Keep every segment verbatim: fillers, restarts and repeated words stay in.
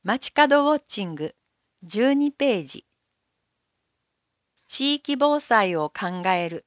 街角ウォッチングじゅうにページ。地域防災を考える。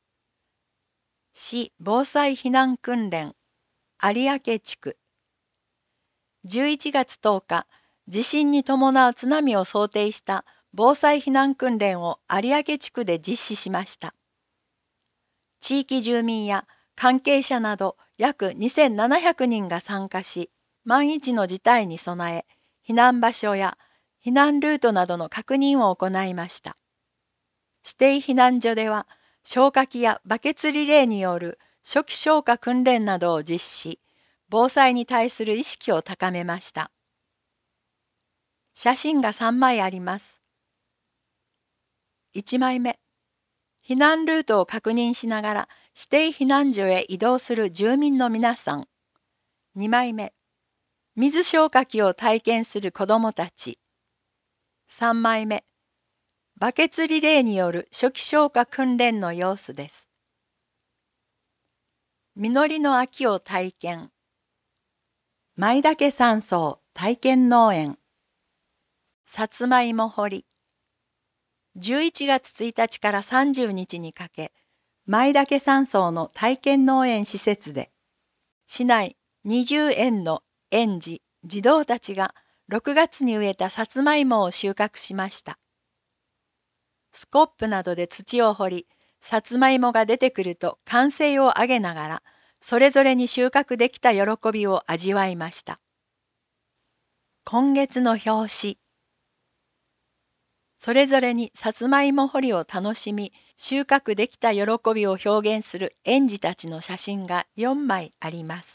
市防災避難訓練有明地区。じゅういちがつとおか、地震に伴う津波を想定した防災避難訓練を有明地区で実施しました。地域住民や関係者など約にせんななひゃくにんが参加し、万一の事態に備え、避難場所や避難ルートなどの確認を行いました。指定避難所では、消火器やバケツリレーによる初期消火訓練などを実施し、防災に対する意識を高めました。写真がさんまいあります。いちまいめ。避難ルートを確認しながら指定避難所へ移動する住民の皆さん。にまいめ。水消火器を体験する子どもたち。さんまいめ。バケツリレーによる初期消火訓練の様子です。実りの秋を体験。舞岳山荘体験農園。さつまいも掘り。じゅういちがつついたちからさんじゅうにちにかけ、舞岳山荘の体験農園施設で、市内にじゅうえんの園児、児童たちがろくがつに植えたさつまいもを収穫しました。スコップなどで土を掘り、さつまいもが出てくると歓声を上げながら、それぞれに収穫できた喜びを味わいました。今月の表紙。それぞれにさつまいも掘りを楽しみ、収穫できた喜びを表現する園児たちの写真がよんまいあります。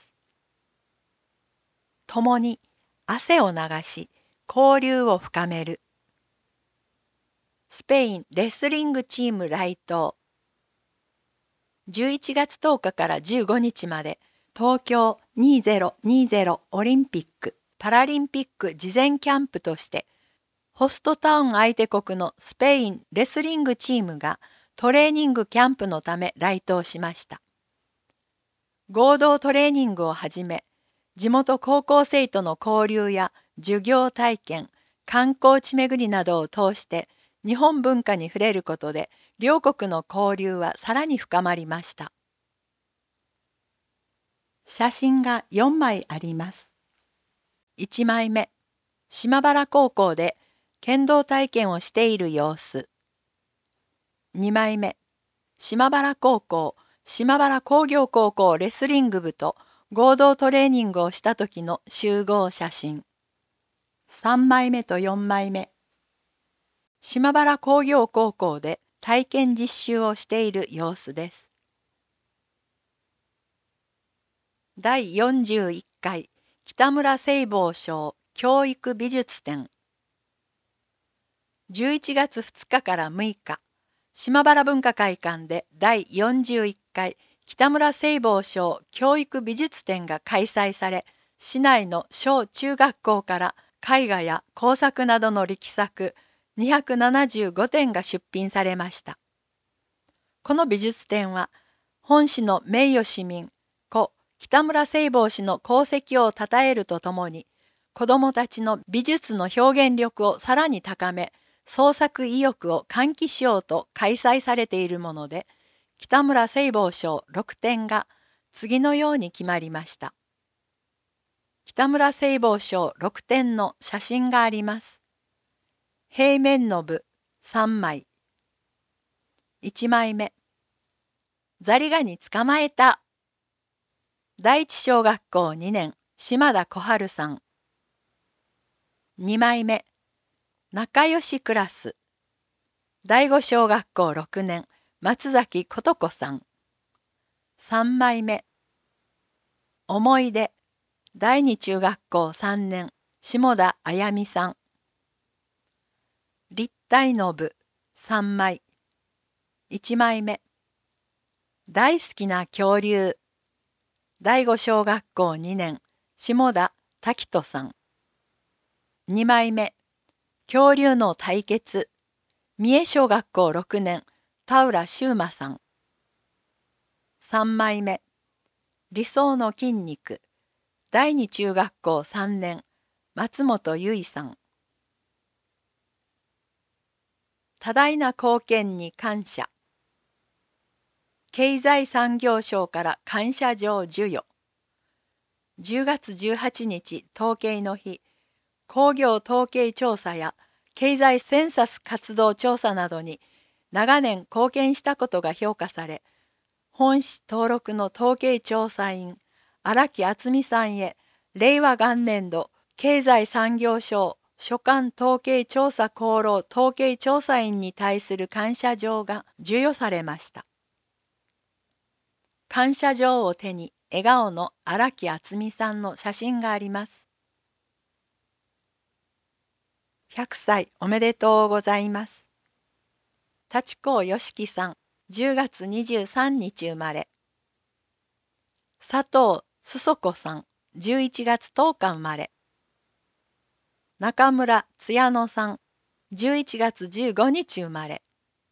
共に汗を流し、交流を深める。スペインレスリングチーム来島。じゅういちがつとおかからじゅうごにちまで東京にせんにじゅうオリンピック・パラリンピック事前キャンプとしてホストタウン相手国のスペインレスリングチームがトレーニングキャンプのため来島しました。合同トレーニングをはじめ、地元高校生との交流や授業体験、観光地巡りなどを通して日本文化に触れることで両国の交流はさらに深まりました。写真がよんまいあります。いちまいめ、島原高校で剣道体験をしている様子。にまいめ、島原高校、島原工業高校レスリング部と合同トレーニングをした時の集合写真。さんまいめとよんまいめ。島原工業高校で体験実習をしている様子です。だいよんじゅういっかい北村聖望賞教育美術展。じゅういちがつふつかからむいか、島原文化会館でだいよんじゅういっかい北村聖望賞教育美術展が開催され、市内の小中学校から絵画や工作などの力作にひゃくななじゅうごてんが出品されました。この美術展は、本市の名誉市民、故北村聖望氏の功績をたたえるとともに、子どもたちの美術の表現力をさらに高め、創作意欲を喚起しようと開催されているもので、北村聖望賞ろくてんが次のように決まりました。北村聖望賞ろくてんの写真があります。平面の部さんまい。いちまいめ。ザリガニ捕まえた。第一小学校にねん、島田小春さん。にまいめ。仲良しクラス。第五小学校ろくねん、松崎琴子さん。さんまいめ。思い出。第二中学校さんねん、下田あやみさん。立体の部さんまい。いちまいめ。大好きな恐竜。第五小学校にねん、下田滝人さん。にまいめ。恐竜の対決。三重小学校ろくねん、田浦修馬さん。さんまいめ。理想の筋肉。第二中学校さんねん、 松本由衣さん。多大な貢献に感謝。経済産業省から感謝状授与。じゅうがつじゅうはちにち統計の日、工業統計調査や経済センサス活動調査などに長年貢献したことが評価され、本市登録の統計調査員荒木敦美さんへ令和元年度経済産業省所管統計調査功労統計調査員に対する感謝状が授与されました。感謝状を手に笑顔の荒木敦美さんの写真があります。ひゃくさいおめでとうございます。立甲よしきさん、じゅうがつにじゅうさんにち生まれ。佐藤すそ子さん、じゅういちがつとおか生まれ。中村つやのさん、じゅういちがつじゅうごにち生まれ。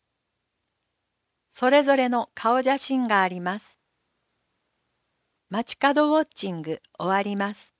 それぞれの顔写真があります。街角ウォッチング終わります。